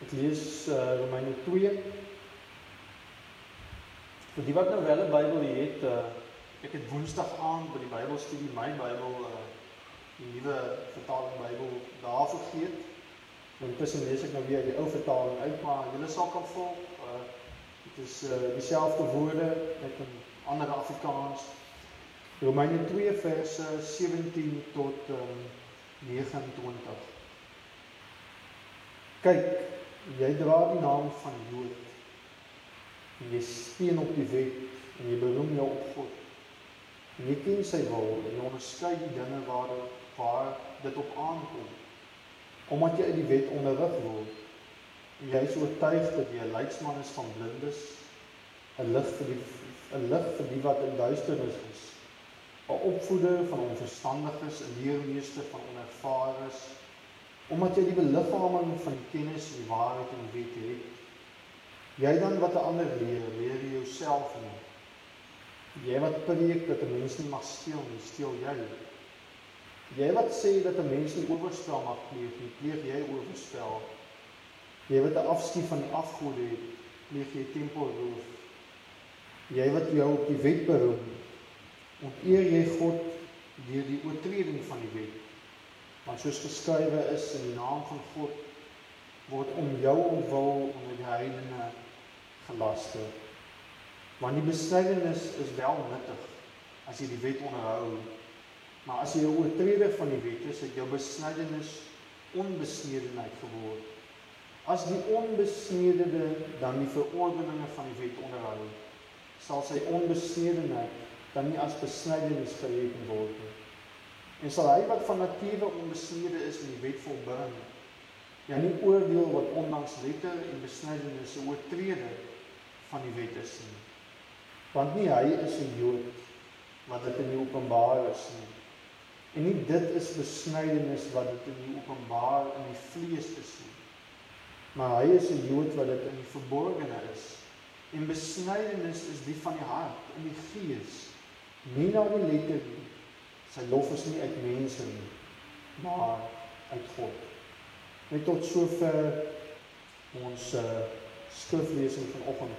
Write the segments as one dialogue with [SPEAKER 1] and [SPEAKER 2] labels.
[SPEAKER 1] Ek lees Romeine 2. Vir die wat nou wel 'n Bybel het, ek het Woensdag aand by die Bybelstudie my Bybel, die nuwe vertaling Bybel daar vergeet. Intussen lees ek nou weer die ou vertaling uit, maar julle sal kan volg. Dit is dieselfde woorde met 'n ander Afrikaans. Romeine 2 verse 17 tot 29. Kyk, jy dra die naam van Jood, en jy steun op die wet, en jy beroem jou op God. En jy ken sy wil, en jy onderskei die dinge waar dit op aankom, omdat jy uit die wet onderrig word. En jy is oortuig dat jy 'n leidsman is van blindes, 'n lig vir die wat in duisternis is, 'n opvoeder van onverstandiges, 'n leermeester van onervarenes, omdat jy die beliggaming van die kennis en die waarheid en die wet het. Jy dan wat 'n ander leer jy jouself nie. Jy wat preek dat 'n mens nie mag steel nie, steel jy. Jy wat sê dat 'n mens nie oorspel mag pleeg nie, pleeg jy oorspel. Jy wat 'n afskuw van die afgode het, pleeg jy tempelroof. Jy wat jou op die wet beroem, onteer jy God deur die oortreding van die wet. Want soos geskrywe is, in die naam van God word om jou ontwil onder die heidene gelaster. Want die besnydenis is wel nuttig as jy die wet onderhou, maar as jy 'n oortreder van die wet is, het jou besnydenis onbesnedenheid geword. As die onbesnedene dan die verordeninge van die wet onderhou, sal sy onbesnedenheid dan nie as besnydenis gereken word nie. En sal hy wat van nature onbesnede is in die wet volbring, ja nie oordeel wat ondanks letter en besnydenis 'n oortreder van die wet is nie. Want nie hy is 'n Jood wat dit in die openbaar is nie. En nie dit is besnydenis wat dit in die openbaar in die vlees is nie. Maar hy is 'n Jood wat dit in die verborgene is. En besnydenis is die van die hart, in die gees, nie na die letter nie. Sy lof is nie uit mense nie, maar uit God. Net tot sover ons skriflesing vanoggend.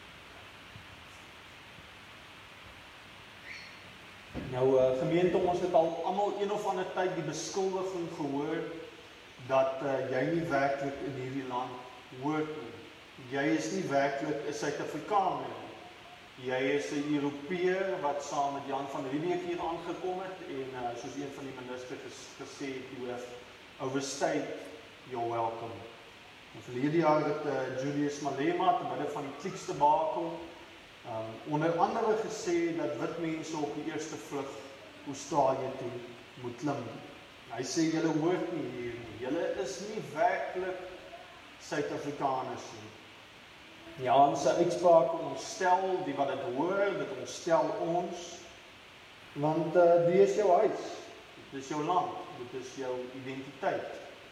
[SPEAKER 1] Nou gemeente, ons het al almal een of ander tyd die beskuldiging gehoor dat jy nie werklik in hierdie land hoort nie. Jy is nie werklik 'n Suid-Afrikaner nie. Jy is 'n Europeër wat saam met Jan van Riebeeck hier aangekom het en soos een van die ministers gesê het, you have overstayed your welcome. En verlede jaar het Julius Malema te midde van die Kliekstebakel onder andere gesê dat wit mense op die eerste vlug Australië toe moet klim. Hy sê julle hoort nie hier nie. Julle is nie werklik Suid-Afrikaners nie. Ja, en sy uitspraak ontstel die wat dit hoor, dit ontstel ons, want dit is jou huis, dit is jou land, dit is jou identiteit.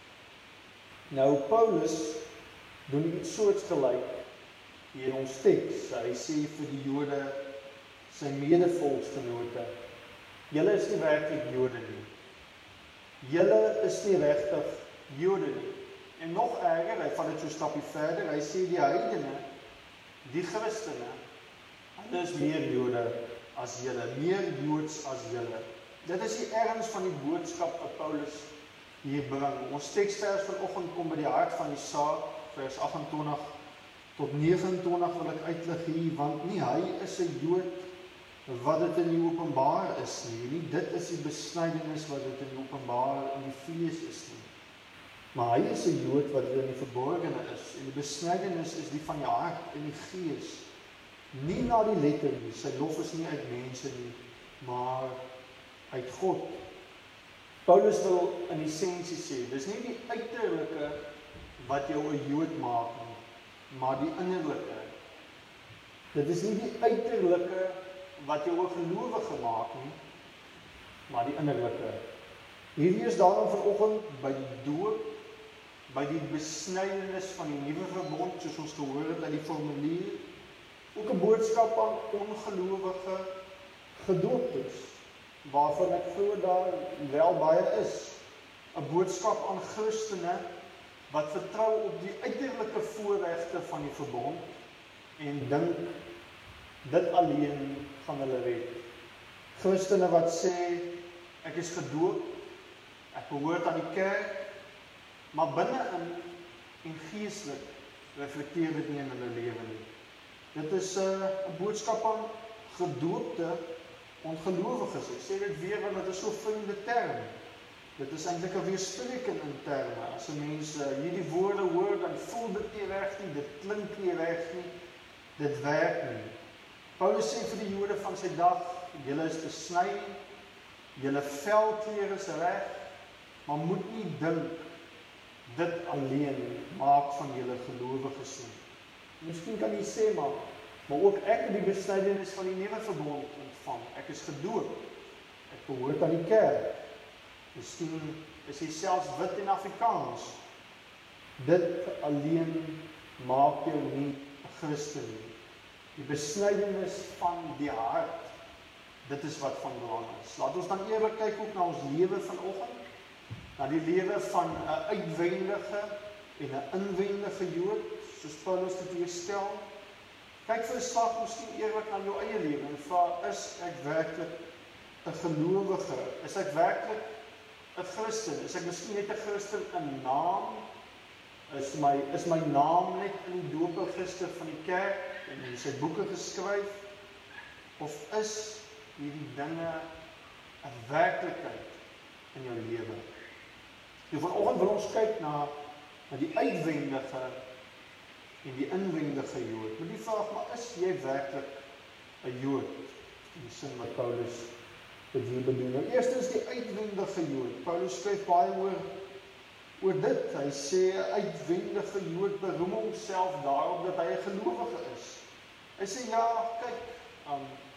[SPEAKER 1] Nou, Paulus doen iets soortgelyk hier in ons teks. Hy sê vir die Jode, sy medevolksgenote, julle is nie werklik Jode nie. Julle is nie regtig Jode nie. En nog erger, hy vat dit so 'n stapie verder, hy sê die heidene, die Christene, hulle is meer Jode as julle, meer Joods as julle. Dit is die erns van die boodskap wat Paulus hier bring. Ons teksvers vanoggend kom by die hart van die saak, vers 28 tot 29 wil ek uitlig hier, want nie hy is 'n Jood wat dit in die openbaar is nie. Dit is die besnydenis wat dit in die openbaar in die vlees is nie. Maar hy is 'n Jood wat in die verborgene is, en die besnydenis is die van die hart en die gees. Nie na die letter nie, sy lof is nie uit mense nie, maar uit God. Paulus wil in essensie sê, dis nie die uiterlike wat jou 'n Jood maak nie, maar die innerlike. Dit is nie die uiterlike wat jou 'n gelowige maak nie, maar die innerlike. Hierdie is daarom vanoggend by die doop, by die besnydenis van die nuwe verbond, soos ons gehoor het uit die formulier, ook 'n boodskap aan ongelowige gedooptes, waarvan ek glo daar wel baie is. 'n boodskap aan Christene wat vertrou op die uiterlike voorregte van die verbond en dink dit alleen gaan hulle red. Christene wat sê, ek is gedoop, ek behoort aan die kerk, maar binne-in en geestelik reflekteer dit nie in hulle lewe nie. Dit is 'n boodskap aan gedoopte ongelowiges. Ek sê dit weer want dit is so 'n vreemde term. Dit is eintlik 'n weerspiegeling in terme. As 'n mens hierdie woorde hoor, dan voel dit nie reg nie, dit klink nie reg nie, dit werk nie. Paulus sê vir die Jode van sy dag, julle is besny, julle velkleur is reg, maar moet nie dink dit alleen maak van julle gelowiges nie. Miskien kan jy sê, maar ook ek het die besnydenis van die nuwe verbond ontvang. Ek is gedoop. Ek behoort aan die kerk. Miskien is jy selfs wit en Afrikaans. Dit alleen maak jou nie 'n Christen nie. Die besnydenis van die hart, dit is wat van belang is. Laat ons dan eerlik kyk ook na ons lewe vanoggend, na die lewe van 'n uitwendige en 'n inwendige Jood, soos Paulus dit hier stel. Kyk vir 'n slag miskien eerlik na jou eie lewe en vra, is ek werklik 'n gelowige? Is ek werklik 'n Christen? Is ek miskien net 'n Christen in naam? Is my naam net in die doopregister van die kerk en in sy boeke geskryf? Of is hierdie dinge 'n werklikheid in jou lewe? Nou vanoggend wil ons kyk na die uitwendige en die inwendige Jood. Met die vraag, maar is jy werklik 'n Jood? In die sin wat Paulus dit hier bedoel. Nou eerstens die uitwendige Jood. Paulus skryf baie oor dit. Hy sê 'n uitwendige Jood beroem homself daarop dat hy 'n gelowige is. Hy sê ja, kyk,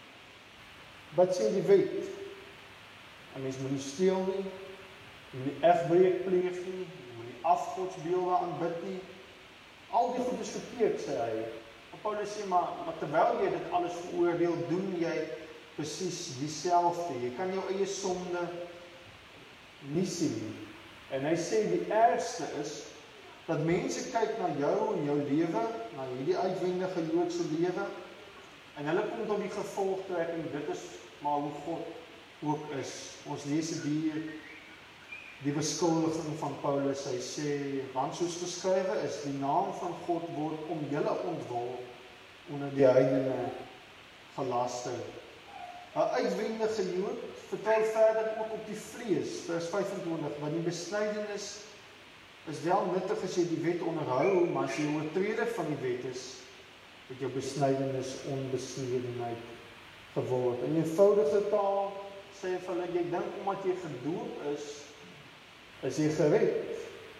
[SPEAKER 1] wat sê die wet? 'n Mens moet nie steel nie, jy moet nie egbreek pleeg nie, jy moet nie afgodsbeelde aanbid nie. Al die goed is verkeerd, sê hy. En Paulus sê, maar terwyl jy dit alles veroordeel, doen jy presies dieselfde. Jy kan jou eie sonde nie sien nie. En hy sê die ergste is dat mense kyk na jou en jou lewe, na hierdie uitwendige Joodse lewe, en hulle kom tot die gevolgtrekking, dit is maar hoe God ook is. Ons lees dit hier, die beskuldiging van Paulus, hy sê, want soos geskrywe is, die naam van God word om julle ontwil onder die heidene gelaster. 'n Uitwendige Jood vertel verder ook op die vlees, vers 25, want die besnydenis is wel nuttig as jy die wet onderhou, maar as jy oortreder van die wet is, het jou besnydenis onbesnedenheid geword. In eenvoudige taal sê vir hulle, jy dink omdat jy gedoop is jy gered.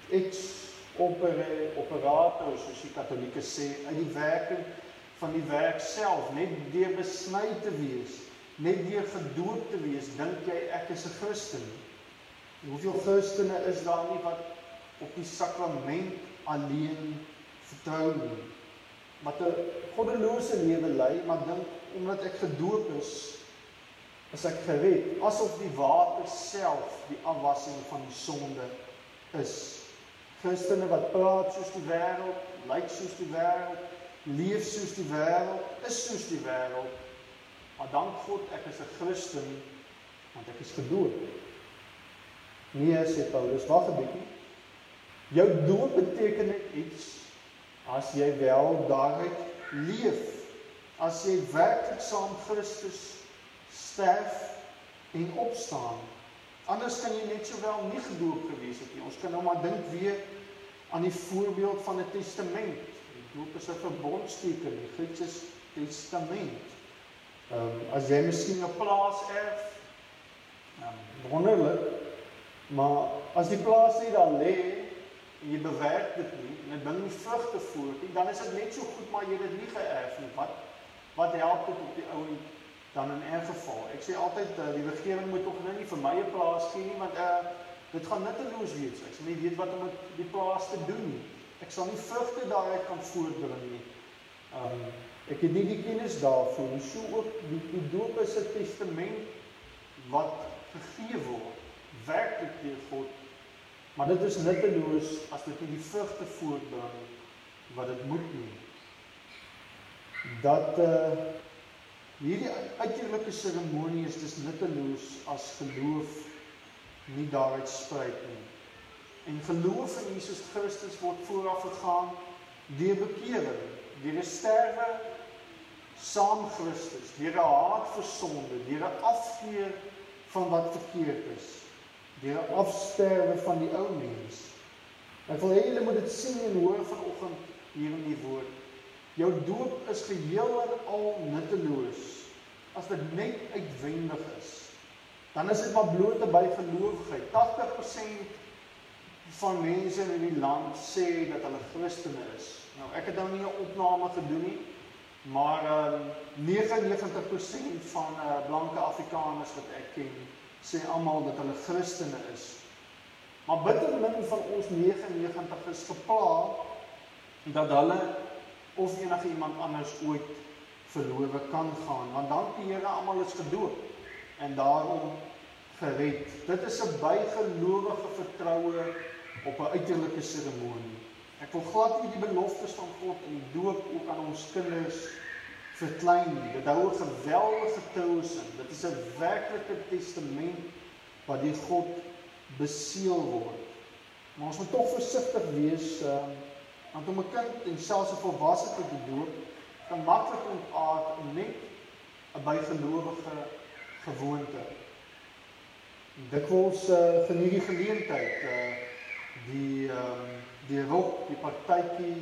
[SPEAKER 1] Operator, soos die Katholieke sê, uit die werking van die werk self, net deur besny te wees, net deur gedoop te wees, dink jy ek is 'n Christen. Hoeveel Christene is daar nie wat op die sakrament alleen vertrou nie, wat 'n goddelose lewe lei, maar dink omdat ek gedoop is ek gered, asof die water self die afwassing van die sonde is. Christene wat praat soos die wêreld, lyk soos die wêreld, leef soos die wêreld, is soos die wêreld, maar dank God ek is 'n Christen, want ek is gedoop. Nee, sê Paulus, wag 'n bietjie. Jou doop beteken net iets as jy wel daaruit leef, as jy werklik saam Christus sterf en opstaan. Anders kan jy net sowel nie gedoop gewees het nie. Ons kan nou maar dink weer aan die voorbeeld van 'n testament. Die doop is 'n verbondsteken, die Grieks is testament. As jy miskien 'n plaas erf, wonderlik, maar as die plaas nie daar lê, en jy bewerk dit nie, en dit bring nie vrugte voort nie, dan is dit net so goed, maar jy dit nie geërf nie. Wat help dit op die ou dan in 'n geval? Ek sê altyd, die regering moet tog nie vir my 'n plaas gee nie, want dit gaan nutteloos wees. Ek sal nie weet wat om met die plaas te doen nie. Ek sal nie vrugte daaruit kan voortbring nie. Ek het nie die kennis daarvoor nie. So ook die doop is 'n testament wat gegee word, werklik deur God Maar dit is nutteloos as dit nie die vrugte voortbring wat dit moet nie. Dat hierdie uiterlike seremonie is dis nutteloos as geloof nie daaruit spruit nie. En geloof in Jesus Christus word vooraf gegaan deur bekering, deur 'n sterwe saam Christus, deur 'n haat vir sonde, deur 'n afkeer van wat verkeerd is, deur 'n afsterwe van die ou mens. Ek wil hê julle moet dit sien en hoor vanoggend hier in die woord. Jou doop is geheel en al nutteloos as dit net uitwendig is. Dan is dit maar blote bygeloofigheid. 80% van mense in die land sê dat hulle Christene is. Nou, ek het nou nie 'n opname gedoen nie, maar 99% van blanke Afrikaners wat ek ken, sê almal dat hulle Christene is. Maar bitter min van ons 99 is gepla dat hulle of enige iemand anders ooit verlowe kan gaan, want dank die Here almal is gedoop en daarom gered. Dit is 'n bygelowige vertroue op 'n uiterlike seremonie. Ek wil glad nie die beloftes van God in die doop ook aan ons kinders verklein nie. Dit hou 'n geweldige troos in. Dit is 'n werklike testament wat deur God beseël word. Maar ons moet tog versigtig wees, want om 'n kind en selfs 'n volwasse te doop, kan maklik ontaard in net 'n bygelowige gewoonte. Dikwels geniet die geleentheid, die rok, die partytjie,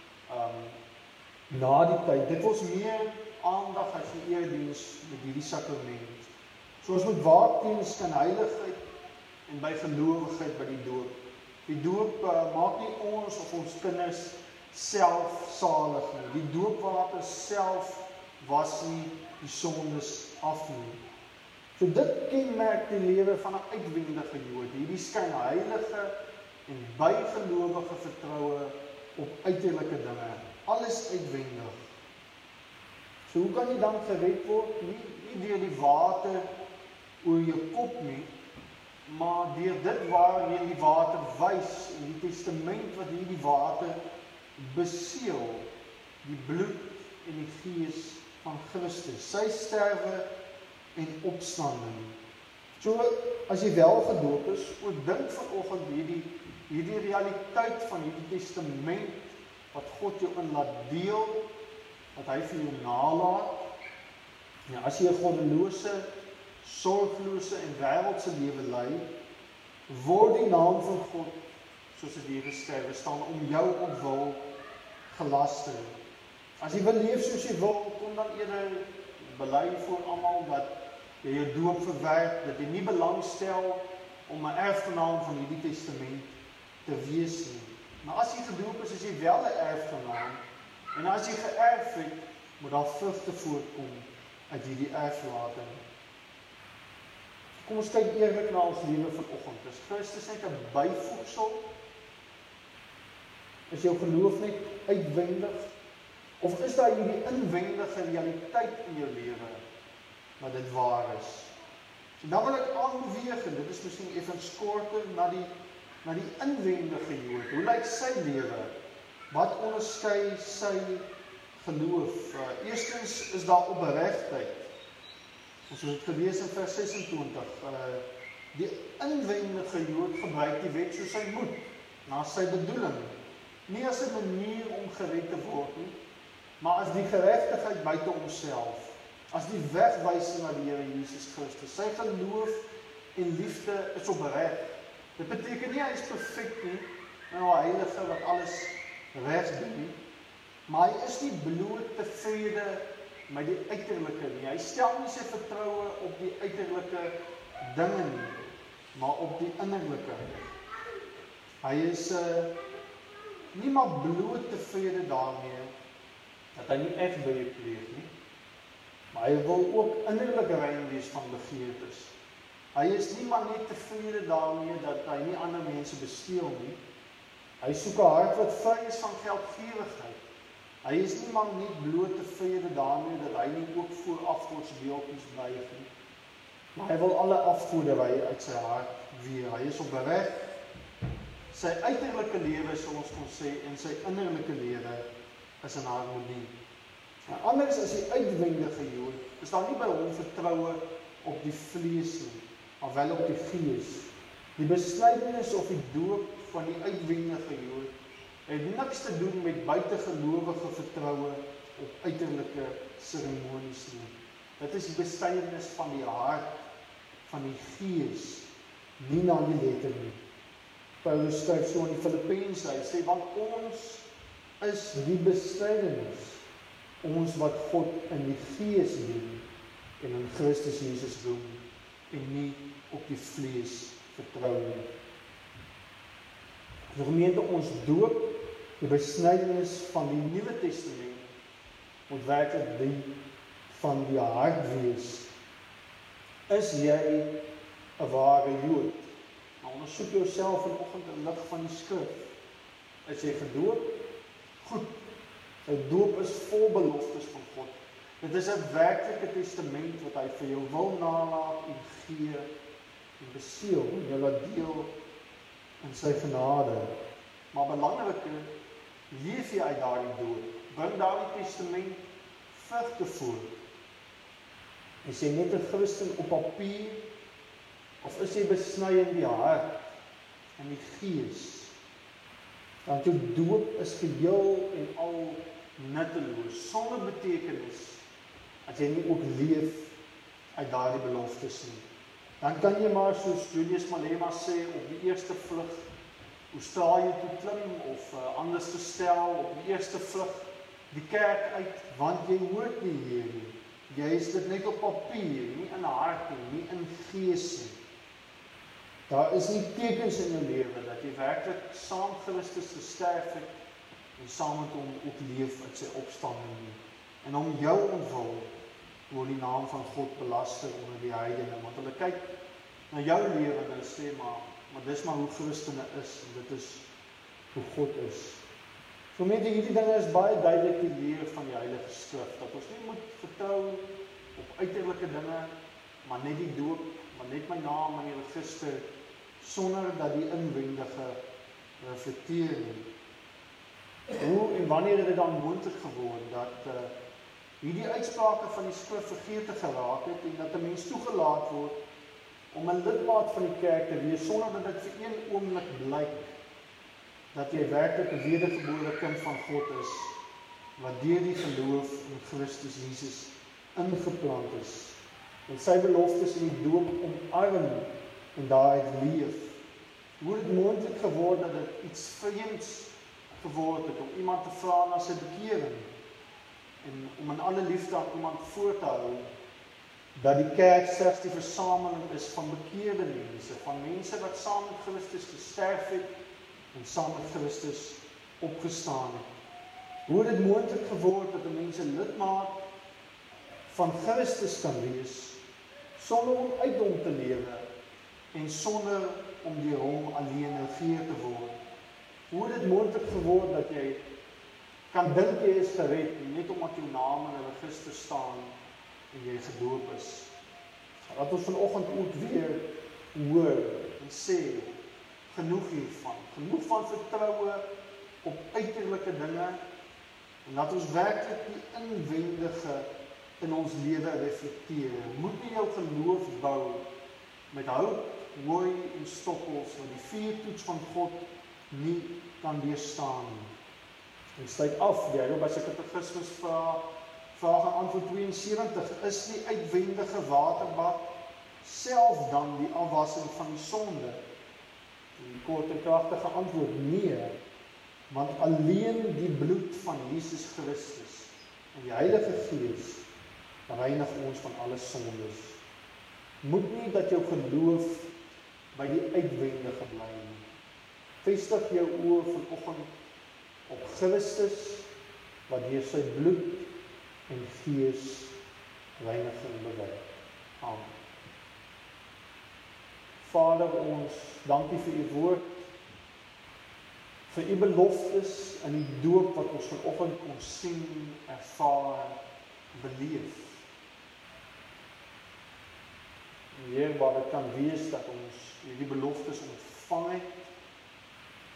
[SPEAKER 1] na die tyd. Dit was meer aandag as die erediens met hierdie sakrament. So ons moet waak teen skynheiligheid en bygelowigheid by die doop. Die doop maak nie ons of ons kinders self salig nie. Die doopwater self was nie die sondes af nie. So dit kenmerk die lewe van 'n uitwendige Jood, hierdie skynheilige en bygelowige vertroue op uiterlike dinge. Alles uitwendig. So hoe kan jy dan gered word? Nie deur die water oor jou kop nie, maar deur dit waarheen die water wys en die testament wat hierdie water beseël, die bloed en die gees van Christus, sy sterwe en opstanding. So as jy wel gedoop is, oordink vanoggend hierdie realiteit van hierdie testament wat God jou in laat deel, wat hy vir jou nalaat. Ja, as jy 'n goddelose, sorglose en wêreldse lewe lei, word die naam van God, soos dit hier geskrywe staan, om jou ontwil gelaster. As jy wil leef soos jy wil, kom dan eerder bely voor almal dat jy jou doop verwerp, dat jy nie belangstel om 'n erfgenaam van hierdie testament te wees nie. Maar as jy gedoop is jy wel 'n erfgenaam, en as jy geërf het, moet daar vrugte voortkom uit hierdie erflating. Kom ons kyk eerlik na ons lewe vanoggend. Is Christus net 'n byvoegsel? Is jou geloof net uitwendig? Of is daar hierdie inwendige realiteit in jou lewe wat dit waar is? En dan wil ek aanbeweeg, en dit is miskien effens korter, na die inwendige Jood. Hoe lyk sy lewe? Wat onderskei sy geloof? Eerstens is daar opregtheid. Ons het gelees in vers 26. Die inwendige Jood gebruik die wet soos hy moet, na sy bedoeling. Nie as 'n manier om gered te word nie, maar as die geregtigheid buite homself, as die wegwysing na die Here Jesus Christus. Sy geloof en liefde is opreg. Dit beteken nie hy is perfek nie, en 'n heilige wat alles reg doen nie, maar hy is nie bloot tevrede met die uiterlike nie. Hy stel nie sy vertroue op die uiterlike dinge nie, maar op die innerlike. Hy is nie maar bloot tevrede daarmee dat hy nie egbreuk pleeg nie, maar hy wil ook innerlik rein wees van begeertes. Hy is nie maar net tevrede daarmee dat hy nie ander mense besteel nie. Hy soek 'n hart wat vry is van geldgierigheid. Hy is nie maar net bloot tevrede daarmee dat hy nie ook voor afgodsbeeldjies buig nie, maar hy wil alle afgoderry uit sy hart weer. Hy is opreg sy uiterlike lewe, sal ons kon sê, en sy innerlike lewe is in harmonie. En anders as die uitwendige Jood, is daar nie by hom vertroue op die vlees nie, maar wel op die gees. Die besnydenis of die doop van die uitwendige Jood het niks te doen met buitegelowige vertroue op uiterlike seremonies nie. Dit is die besnydenis van die hart, van die gees, nie na die letter nie. Paulus skryf so in die Filippense, hy sê, want ons is die besnydenis, ons wat God in die gees dien, en in Christus Jesus doen, en nie op die vlees vertrou nie. Die gemeente, ons doop, die besnydenis van die Nuwe Testament, moet werklik die van die hart wees. Is jy 'n ware Jood? Nou ondersoek jouself vanoggend in lig van die skrif. Is jy gedoop? Goed. 'n Doop is vol beloftes van God. Dit is 'n werklike testament wat hy vir jou wil nalaat en gee en beseël en jou laat deel in sy genade. Maar belangriker, leef jy uit daardie doop? Bring daardie testament vrugte voort? Is jy net 'n Christen op papier, of is jy besny in die hart en die gees? Want jou doop is geheel en al nutteloos, sonder betekenis, as jy nie ook leef uit daardie beloftes nie. Dan kan jy maar soos Julius Malema sê, op die eerste vlug Australië toe klim, of anders gestel, op die eerste vlug die kerk uit, want jy hoort nie hier nie. Jy is dit net op papier, nie in hart nie, nie in gees nie. Daar is nie tekens in jou lewe dat jy werklik saam Christus gesterf het en saam met hom ook leef uit sy opstanding nie. En om jou ontwil word die naam van God belaster onder die heidene, want hulle kyk na jou lewe en hulle sê, maar dis maar hoe Christene is, en dit is hoe God is. So met hierdie dinge is baie duidelik die leer van die Heilige Skrif, dat ons nie moet vertrou op uiterlike dinge, maar net die doop, maar net my naam in die register, sonder dat die inwendige reflekteer nie. Hoe en wanneer het dit dan moontlik geword dat hierdie uitsprake van die skrif vergeete geraak het en dat 'n mens toegelaat word om 'n lidmaat van die kerk te wees sonder dat dit vir een oomblik blyk dat jy werklik 'n wedergebore kind van God is, wat deur die geloof in Christus Jesus ingeplant is, en sy beloftes in die doop omarm en daaruit leef. Hoe het moontlik geword dat dit iets vreemds geword het om iemand te vra na sy bekering en om in alle liefde aan iemand voor te hou dat die kerk slegs die versameling is van bekeerde mense, van mense wat saam met Christus gesterf het en saam met Christus opgestaan het. Hoe het dit moontlik geword dat 'n mens 'n lidmaat van Christus kan wees sonder om uit hom te lewe en sonder om deur hom alleen regeer te word? Hoe het dit moontlik geword dat jy kan dink jy is gered net omdat jou naam in 'n register staan en jy gedoop is? Laat ons vanoggend ook weer hoor en sê, genoeg hiervan, genoeg van vertroue op uiterlike dinge, en dat ons werklik die inwendige in ons lewe reflekteer. Moet nie jou geloof bou met hout, hooi en stoppels wat die vuurtoets van God nie kan weerstaan nie. En sluit af, die Heidelbergse Katekismus vraag en antwoord 72, is die uitwendige waterbad self dan die afwassing van die sonde? Die kort en kragtige antwoord, nee, want alleen die bloed van Jesus Christus en die Heilige Gees reinig ons van alle sondes. Moet nie dat jou geloof by die uitwendige bly nie. Vestig jou oë vanoggend op Christus, wat deur sy bloed en gees reiniging bewerk. Amen. Vader, ons dankie vir u woord, vir u beloftes in die doop wat ons vanoggend kon sien, ervaar, beleef. Heer, waar dit kan wees dat ons hierdie beloftes ontvang het,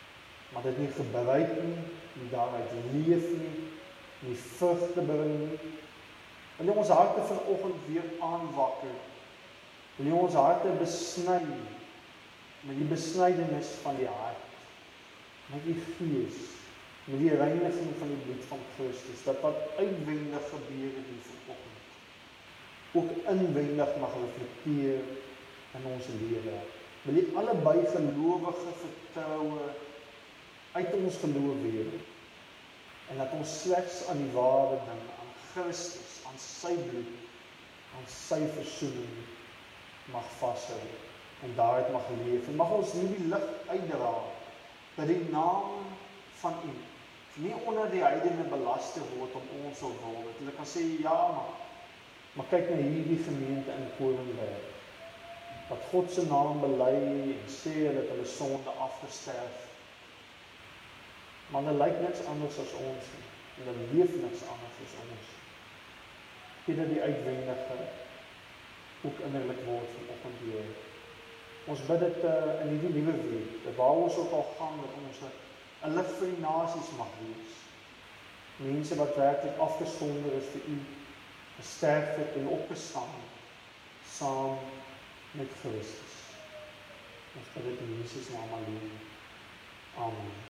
[SPEAKER 1] maar dit nie gebruik nie, nie daaruit leef nie vrugte bring nie. Wil jy ons harte vanoggend weer aanwakker? Wil jy ons harte besny met die besnydenis van die hart, met die gees, met die reiniging van die bloed van Christus, dat wat uitwendig gebeur het hier vanoggend, ook inwendig mag reflekteer in ons lewe. Wil jy albei gelowige vertroue uit ons geloof weer, en dat ons slegs aan die ware ding, aan Christus, aan sy bloed, aan sy versoening mag vashou, en daaruit mag leef, en mag ons nie die lig uitdra, dat die naam van U nie onder die heidene belasting word om ons op wil, dat hulle kan sê, ja, maar kyk na hierdie gemeente in Koninberg, wat God se naam bely en sê dat hulle sonde afgesterf, maar hulle lyk niks anders as ons, en hulle leef niks anders as ons. Gee dat die uitwendige ook innerlik word vanoggend weer. Ons bid dit in hierdie nuwe week, dat waar ons ook al gaan, dat ons 'n lig vir die nasies mag wees. Mense wat werklik afgesonder is vir U, gesterf het en opgestaan, saam met Christus. Ons bid dit in Jesus naam alleen. Amen.